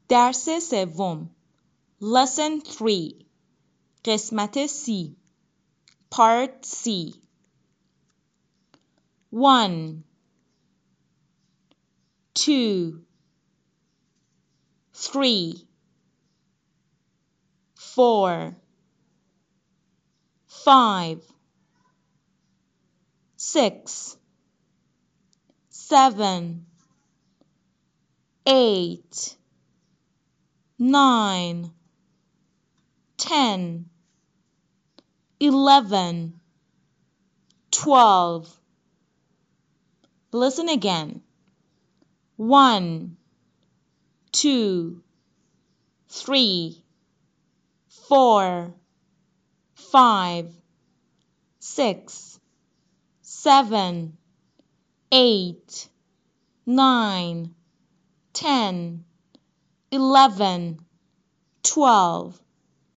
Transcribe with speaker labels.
Speaker 1: درس سوم Lesson 3 قسمت C Part C 1 2 3 4 5 6 7 8 9 10 11 12 Listen again. 1 2 3 4 5 6 7 8 9 10 11 12